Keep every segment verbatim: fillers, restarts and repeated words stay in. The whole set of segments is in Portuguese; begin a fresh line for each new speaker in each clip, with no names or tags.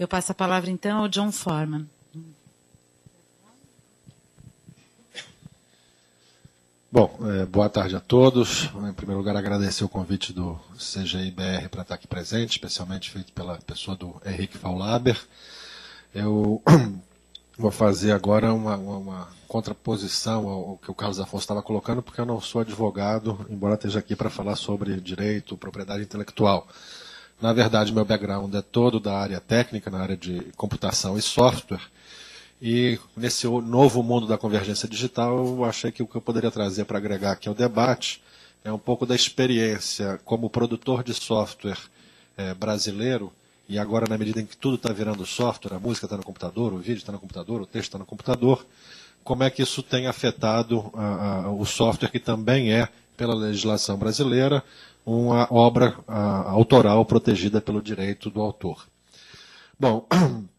Eu passo a palavra, então, ao John Foreman.
Bom, é, boa tarde a todos. Em primeiro lugar, agradecer o convite do C G I B R para estar aqui presente, especialmente feito pela pessoa do Henrique Faulaber. Eu vou fazer agora uma, uma, uma contraposição ao que o Carlos Afonso estava colocando, porque eu não sou advogado, embora esteja aqui para falar sobre direito, propriedade intelectual. Na verdade, meu background é todo da área técnica, na área de computação e software. E nesse novo mundo da convergência digital, eu achei que o que eu poderia trazer para agregar aqui ao debate é um pouco da experiência como produtor de software é, brasileiro, e agora, na medida em que tudo está virando software, a música está no computador, o vídeo está no computador, o texto está no computador, como é que isso tem afetado a, a, o software, que também é, pela legislação brasileira, uma obra a, autoral protegida pelo direito do autor. Bom,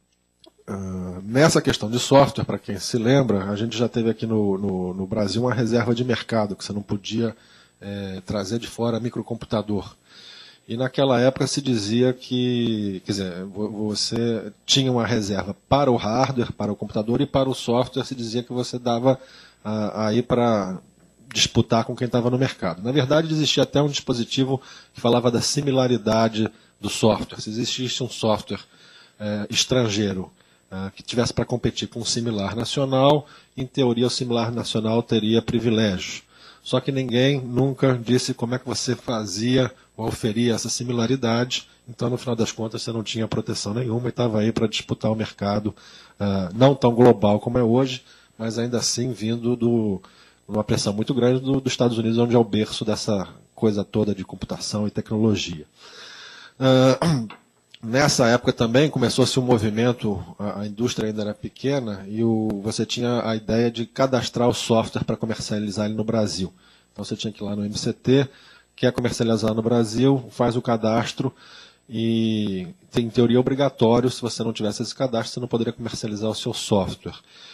uh, nessa questão de software, para quem se lembra, a gente já teve aqui no, no, no Brasil uma reserva de mercado, que você não podia é, trazer de fora microcomputador. E naquela época se dizia que, quer dizer, você tinha uma reserva para o hardware, para o computador, e para o software se dizia que você dava ah, aí para disputar com quem estava no mercado. Na verdade, existia até um dispositivo que falava da similaridade do software. Se existisse um software eh, estrangeiro eh, que tivesse para competir com um similar nacional, em teoria o similar nacional teria privilégios. Só que ninguém nunca disse como é que você fazia ou oferia essa similaridade, então no final das contas você não tinha proteção nenhuma e estava aí para disputar o mercado, uh, não tão global como é hoje, mas ainda assim vindo de uma pressão muito grande do, dos Estados Unidos, onde é o berço dessa coisa toda de computação e tecnologia. Uh, nessa época também começou-se um movimento, a, a indústria ainda era pequena, e o, você tinha a ideia de cadastrar o software para comercializar ele no Brasil. Então você tinha que ir lá no M C T, quer comercializar no Brasil, faz o cadastro e, em teoria, obrigatório. Se você não tivesse esse cadastro, você não poderia comercializar o seu software.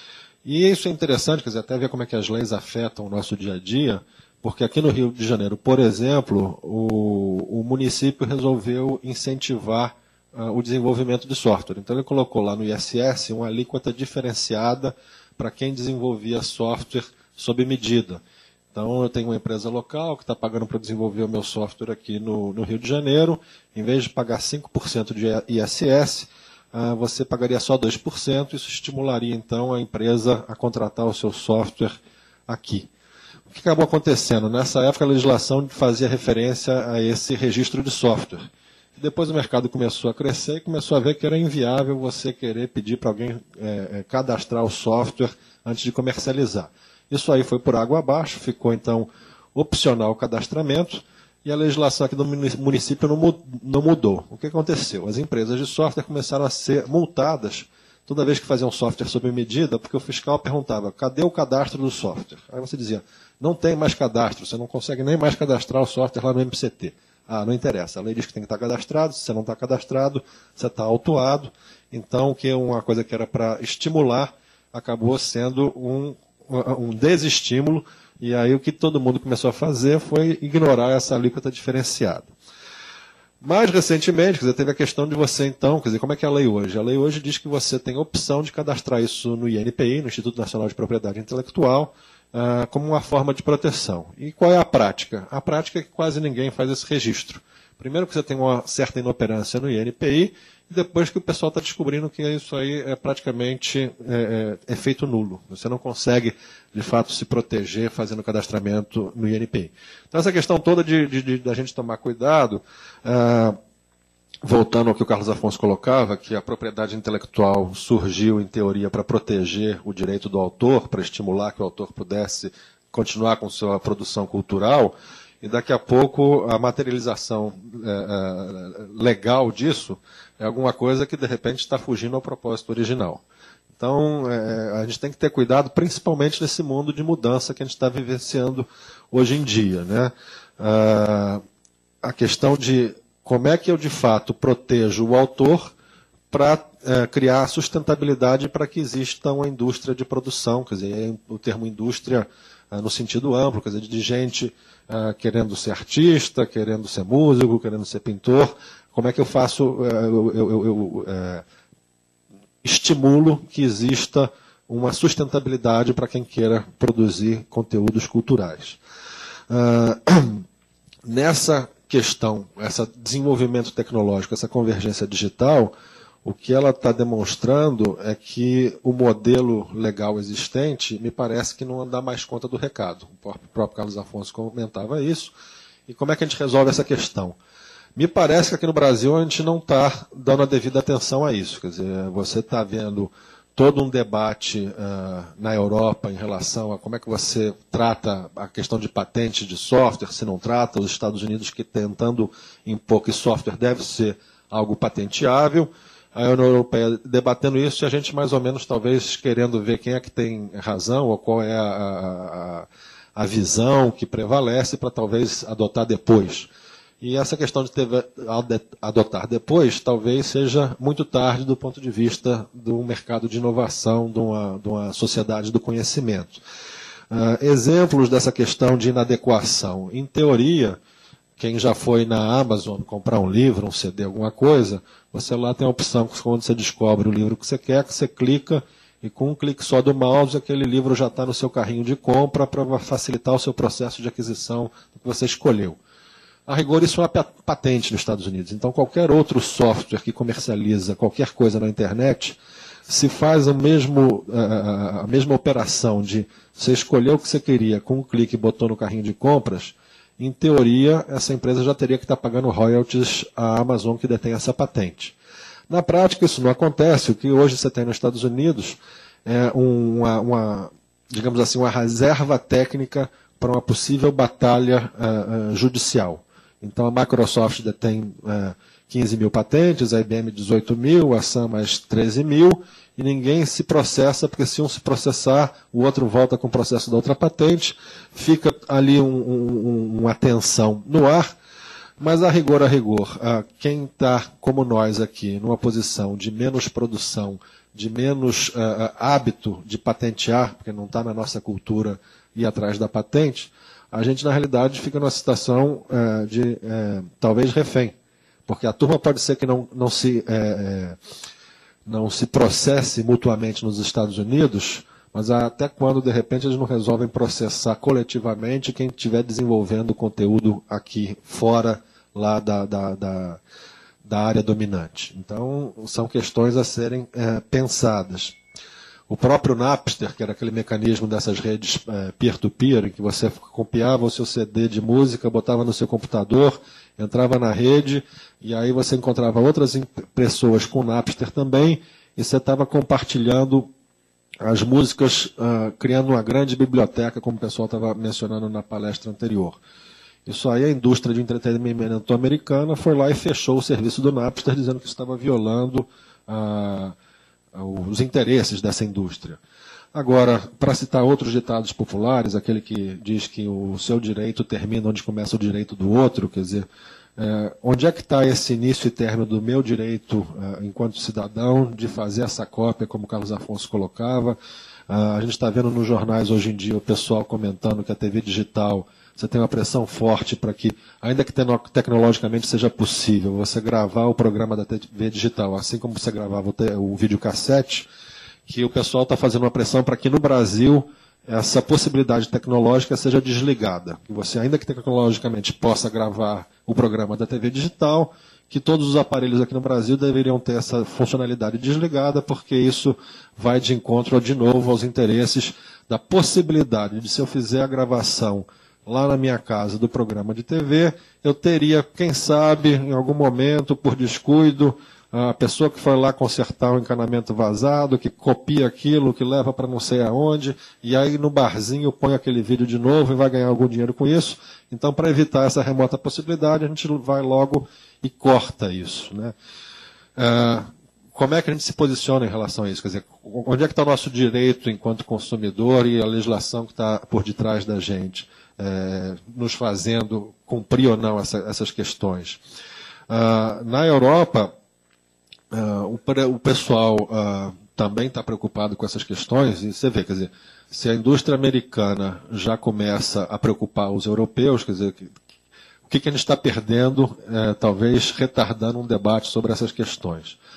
E isso é interessante, quer dizer, até ver como é que as leis afetam o nosso dia a dia, porque aqui no Rio de Janeiro, por exemplo, o, o município resolveu incentivar uh, o desenvolvimento de software. Então ele colocou lá no I S S uma alíquota diferenciada para quem desenvolvia software sob medida. Então, eu tenho uma empresa local que está pagando para desenvolver o meu software aqui no, no Rio de Janeiro. Em vez de pagar cinco por cento de I S S, uh, você pagaria só dois por cento. Isso estimularia, então, a empresa a contratar o seu software aqui. O que acabou acontecendo? Nessa época, a legislação fazia referência a esse registro de software. Depois o mercado começou a crescer e começou a ver que era inviável você querer pedir para alguém é, cadastrar o software antes de comercializar. Isso aí foi por água abaixo, ficou então opcional o cadastramento, e a legislação aqui do município não mudou. O que aconteceu? As empresas de software começaram a ser multadas toda vez que faziam software sob medida, porque o fiscal perguntava, cadê o cadastro do software? Aí você dizia, não tem mais cadastro, você não consegue nem mais cadastrar o software lá no M C T. Ah, não interessa, a lei diz que tem que estar cadastrado, se você não está cadastrado, você está autuado. Então, que uma coisa que era para estimular, acabou sendo um um desestímulo, e aí o que todo mundo começou a fazer foi ignorar essa alíquota diferenciada. Mais recentemente, quer dizer, teve a questão de você, então, quer dizer, como é que é a lei hoje? A lei hoje diz que você tem a opção de cadastrar isso no I N P I, no Instituto Nacional de Propriedade Intelectual, uh, como uma forma de proteção. E qual é a prática? A prática é que quase ninguém faz esse registro. Primeiro que você tem uma certa inoperância no I N P I, e depois que o pessoal está descobrindo que isso aí é praticamente é, é, efeito nulo. Você não consegue, de fato, se proteger fazendo cadastramento no I N P I. Então, essa questão toda de, de, de, de a gente tomar cuidado, ah, voltando ao que o Carlos Afonso colocava, que a propriedade intelectual surgiu, em teoria, para proteger o direito do autor, para estimular que o autor pudesse continuar com sua produção cultural, e daqui a pouco a materialização é, é, legal disso é alguma coisa que de repente está fugindo ao propósito original. Então é, a gente tem que ter cuidado, principalmente nesse mundo de mudança que a gente está vivenciando hoje em dia, né? Ah, a questão de como é que eu de fato protejo o autor para é, criar sustentabilidade para que exista uma indústria de produção, quer dizer, o termo indústria é, no sentido amplo, quer dizer, de gente Uh, querendo ser artista, querendo ser músico, querendo ser pintor. Como é que eu faço, uh, eu, eu, eu, eu uh, estimulo que exista uma sustentabilidade para quem queira produzir conteúdos culturais. Uh, nessa questão, esse desenvolvimento tecnológico, essa convergência digital, o que ela está demonstrando é que o modelo legal existente me parece que não dá mais conta do recado. O próprio Carlos Afonso comentava isso. E como é que a gente resolve essa questão? Me parece que aqui no Brasil a gente não está dando a devida atenção a isso. Quer dizer, você está vendo todo um debate uh, na Europa em relação a como é que você trata a questão de patente de software, se não trata, os Estados Unidos que tentando impor que software deve ser algo patenteável, a União Europeia debatendo isso e a gente mais ou menos talvez querendo ver quem é que tem razão ou qual é a, a, a visão que prevalece para talvez adotar depois. E essa questão de ter, adotar depois talvez seja muito tarde do ponto de vista do mercado de inovação, de uma, de uma sociedade do conhecimento. Uh, exemplos dessa questão de inadequação. Em teoria, quem já foi na Amazon comprar um livro, um C D, alguma coisa, você lá tem a opção, quando você descobre o livro que você quer, que você clica e com um clique só do mouse, aquele livro já está no seu carrinho de compra para facilitar o seu processo de aquisição que você escolheu. A rigor, isso é uma patente nos Estados Unidos. Então, qualquer outro software que comercializa qualquer coisa na internet, se faz a, mesmo, a mesma operação de você escolher o que você queria com um clique e botou no carrinho de compras, em teoria, essa empresa já teria que estar pagando royalties à Amazon que detém essa patente. Na prática, isso não acontece. O que hoje você tem nos Estados Unidos é uma, uma digamos assim, uma reserva técnica para uma possível batalha uh, uh, judicial. Então, a Microsoft detém uh, quinze mil patentes, a I B M dezoito mil, a Sun mais treze mil, e ninguém se processa, porque se um se processar, o outro volta com o processo da outra patente, fica ali um, um, uma tensão no ar, mas a rigor, a rigor, uh, quem está, como nós aqui, numa posição de menos produção, de menos uh, hábito de patentear, porque não está na nossa cultura ir atrás da patente, a gente, na realidade, fica numa situação é, de, é, talvez, refém. Porque a turma pode ser que não, não, se, é, é, não se processe mutuamente nos Estados Unidos, mas até quando, de repente, eles não resolvem processar coletivamente quem estiver desenvolvendo conteúdo aqui fora lá da, da, da, da área dominante. Então, são questões a serem é, pensadas. O próprio Napster, que era aquele mecanismo dessas redes é, peer-to-peer, em que você copiava o seu C D de música, botava no seu computador, entrava na rede, e aí você encontrava outras pessoas com Napster também, e você estava compartilhando as músicas, uh, criando uma grande biblioteca, como o pessoal estava mencionando na palestra anterior. Isso aí, a indústria de entretenimento americana foi lá e fechou o serviço do Napster, dizendo que estava violando a... Uh, os interesses dessa indústria. Agora, para citar outros ditados populares, aquele que diz que o seu direito termina onde começa o direito do outro, quer dizer, é, onde é que está esse início e término do meu direito, é, enquanto cidadão, de fazer essa cópia, como o Carlos Afonso colocava. A gente está vendo nos jornais hoje em dia o pessoal comentando que a T V digital, você tem uma pressão forte para que, ainda que tecnologicamente seja possível, você gravar o programa da T V digital, assim como você gravava o, o videocassete, que o pessoal está fazendo uma pressão para que no Brasil essa possibilidade tecnológica seja desligada. Que você, ainda que tecnologicamente possa gravar o programa da T V digital, que todos os aparelhos aqui no Brasil deveriam ter essa funcionalidade desligada, porque isso vai de encontro, de novo, aos interesses da possibilidade de, se eu fizer a gravação lá na minha casa do programa de T V, eu teria, quem sabe, em algum momento, por descuido, a pessoa que foi lá consertar um encanamento vazado, que copia aquilo, que leva para não sei aonde, e aí no barzinho põe aquele vídeo de novo e vai ganhar algum dinheiro com isso. Então, para evitar essa remota possibilidade, a gente vai logo e corta isso, né? Ah, como é que a gente se posiciona em relação a isso? Quer dizer, onde é que está o nosso direito enquanto consumidor e a legislação que está por detrás da gente, é, nos fazendo cumprir ou não essa, essas questões? Ah, na Europa, ah, o, o pessoal ah, também está preocupado com essas questões, e você vê, quer dizer, se a indústria americana já começa a preocupar os europeus, quer dizer, o que, que a gente está perdendo, é, talvez retardando um debate sobre essas questões.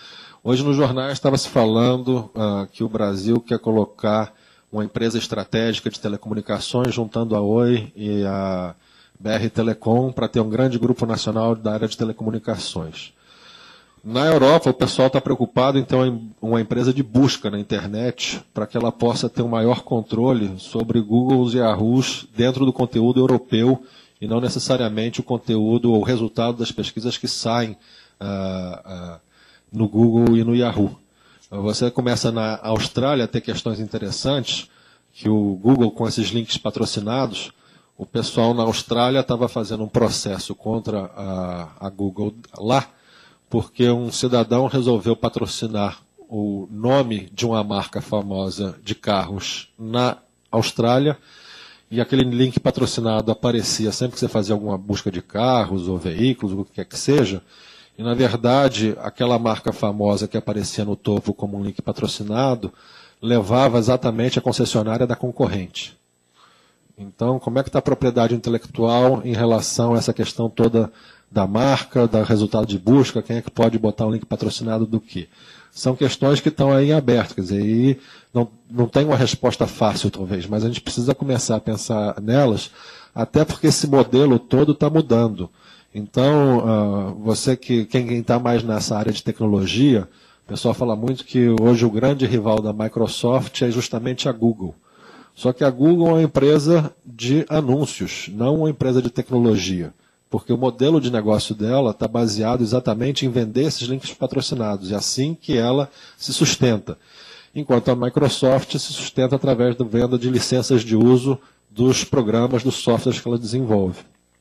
Hoje nos jornais estava se falando uh, que o Brasil quer colocar uma empresa estratégica de telecomunicações juntando a Oi e a B R Telecom para ter um grande grupo nacional da área de telecomunicações. Na Europa, o pessoal está preocupado em ter uma empresa de busca na internet para que ela possa ter um maior controle sobre Google e Yahoos dentro do conteúdo europeu e não necessariamente o conteúdo ou o resultado das pesquisas que saem uh, uh, no Google e no Yahoo. Você começa na Austrália a ter questões interessantes, que o Google, com esses links patrocinados, o pessoal na Austrália estava fazendo um processo contra a, a Google lá, porque um cidadão resolveu patrocinar o nome de uma marca famosa de carros na Austrália, e aquele link patrocinado aparecia sempre que você fazia alguma busca de carros ou veículos, o que quer que seja, e na verdade aquela marca famosa que aparecia no topo como um link patrocinado levava exatamente a concessionária da concorrente. Então, como é que está a propriedade intelectual em relação a essa questão toda da marca, do resultado de busca, quem é que pode botar um link patrocinado do quê? São questões que estão aí em aberto, quer dizer, e não, não tem uma resposta fácil talvez, mas a gente precisa começar a pensar nelas, até porque esse modelo todo está mudando. Então, uh, você que, quem está mais nessa área de tecnologia, o pessoal fala muito que hoje o grande rival da Microsoft é justamente a Google. Só que a Google é uma empresa de anúncios, não uma empresa de tecnologia. Porque o modelo de negócio dela está baseado exatamente em vender esses links patrocinados. É assim que ela se sustenta. Enquanto a Microsoft se sustenta através da venda de licenças de uso dos programas, dos softwares que ela desenvolve.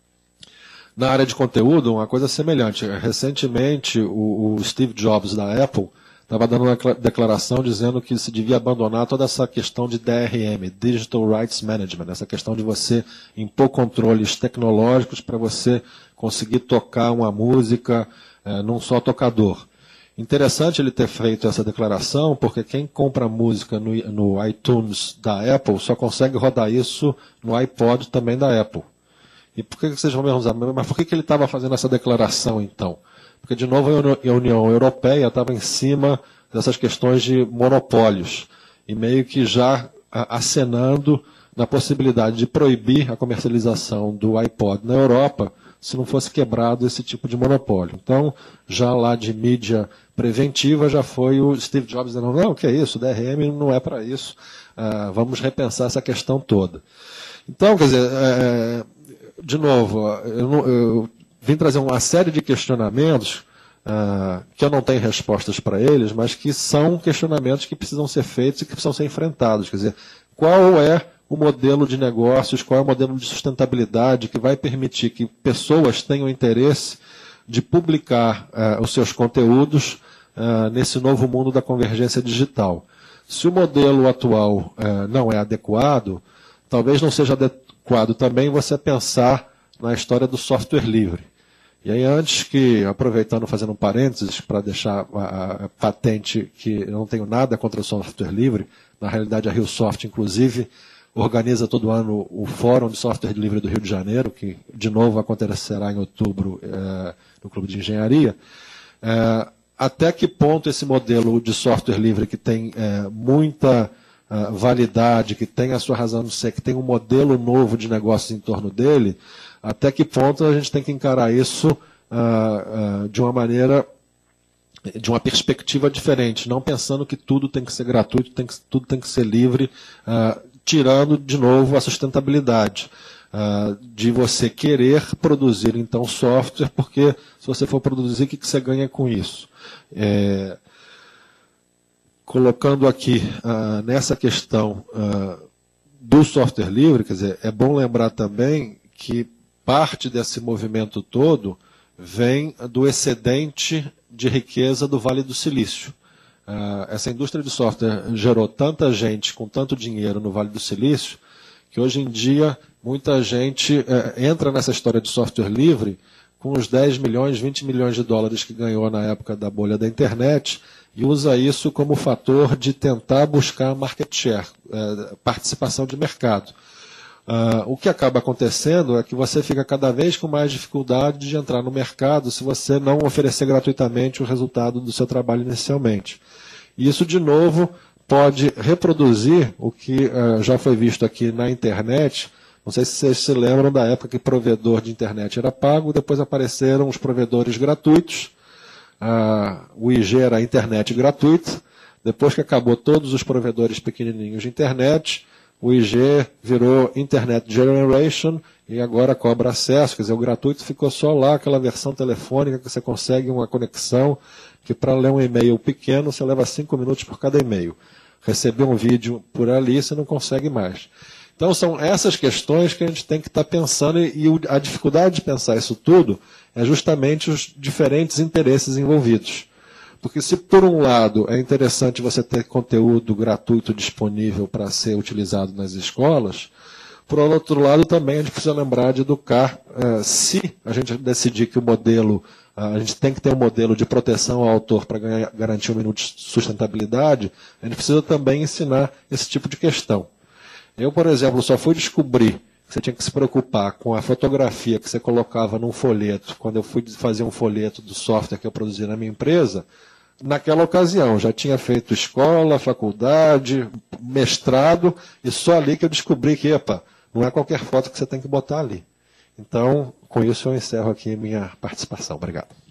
Na área de conteúdo, uma coisa semelhante. Recentemente, o, o Steve Jobs da Apple estava dando uma declaração dizendo que se devia abandonar toda essa questão de D R M, Digital Rights Management, essa questão de você impor controles tecnológicos para você conseguir tocar uma música é, num só tocador. Interessante ele ter feito essa declaração, porque quem compra música no, no iTunes da Apple só consegue rodar isso no iPod também da Apple. E por que vocês vão me usar? Mas por que ele estava fazendo essa declaração, então? Porque, de novo, a União Europeia estava em cima dessas questões de monopólios e meio que já acenando na possibilidade de proibir a comercialização do iPod na Europa se não fosse quebrado esse tipo de monopólio. Então, já lá de mídia preventiva, já foi o Steve Jobs dizendo, não, o que é isso? O D R M não é para isso, uh, vamos repensar essa questão toda. Então, quer dizer... É, de novo, eu, eu vim trazer uma série de questionamentos uh, que eu não tenho respostas para eles, mas que são questionamentos que precisam ser feitos e que precisam ser enfrentados. Quer dizer, qual é o modelo de negócios, qual é o modelo de sustentabilidade que vai permitir que pessoas tenham interesse de publicar uh, os seus conteúdos uh, nesse novo mundo da convergência digital. Se o modelo atual uh, não é adequado, talvez não seja adequado também você pensar na história do software livre. E aí, antes que, aproveitando, fazendo um parênteses para deixar a, a patente que eu não tenho nada contra o software livre, na realidade a RioSoft, inclusive, organiza todo ano o Fórum de Software Livre do Rio de Janeiro, que de novo acontecerá em outubro é, no Clube de Engenharia. É, até que ponto esse modelo de software livre, que tem é, muita Uh, validade, que tem a sua razão de ser, que tem um modelo novo de negócios em torno dele, até que ponto a gente tem que encarar isso uh, uh, de uma maneira, de uma perspectiva diferente, não pensando que tudo tem que ser gratuito, tem que, tudo tem que ser livre, uh, tirando de novo a sustentabilidade. Uh, de você querer produzir então software, porque se você for produzir, o que, que você ganha com isso? É... Colocando aqui, uh, nessa questão uh, do software livre, quer dizer, é bom lembrar também que parte desse movimento todo vem do excedente de riqueza do Vale do Silício. Uh, essa indústria de software gerou tanta gente com tanto dinheiro no Vale do Silício que hoje em dia muita gente uh, entra nessa história de software livre com os dez milhões, vinte milhões de dólares que ganhou na época da bolha da internet e usa isso como fator de tentar buscar market share, é, participação de mercado. Uh, o que acaba acontecendo é que você fica cada vez com mais dificuldade de entrar no mercado se você não oferecer gratuitamente o resultado do seu trabalho inicialmente. E isso, de novo, pode reproduzir o que uh, já foi visto aqui na internet. Não sei se vocês se lembram da época que provedor de internet era pago, depois apareceram os provedores gratuitos. Uh, o I G era a internet gratuita. Depois que acabou todos os provedores pequenininhos de internet, o I G virou Internet Generation e agora cobra acesso. Quer dizer, o gratuito ficou só lá, aquela versão telefônica que você consegue uma conexão que para ler um e-mail pequeno você leva cinco minutos por cada e-mail. Receber um vídeo por ali você não consegue mais. Então são essas questões que a gente tem que estar pensando e, e a dificuldade de pensar isso tudo é justamente os diferentes interesses envolvidos. Porque se por um lado é interessante você ter conteúdo gratuito disponível para ser utilizado nas escolas, por outro lado também a gente precisa lembrar de educar, eh, se a gente decidir que o modelo, a gente tem que ter um modelo de proteção ao autor para garantir um minuto de sustentabilidade, a gente precisa também ensinar esse tipo de questão. Eu, por exemplo, só fui descobrir que você tinha que se preocupar com a fotografia que você colocava num folheto, quando eu fui fazer um folheto do software que eu produzi na minha empresa. Naquela ocasião, já tinha feito escola, faculdade, mestrado, e só ali que eu descobri que, epa, não é qualquer foto que você tem que botar ali. Então, com isso eu encerro aqui minha participação. Obrigado.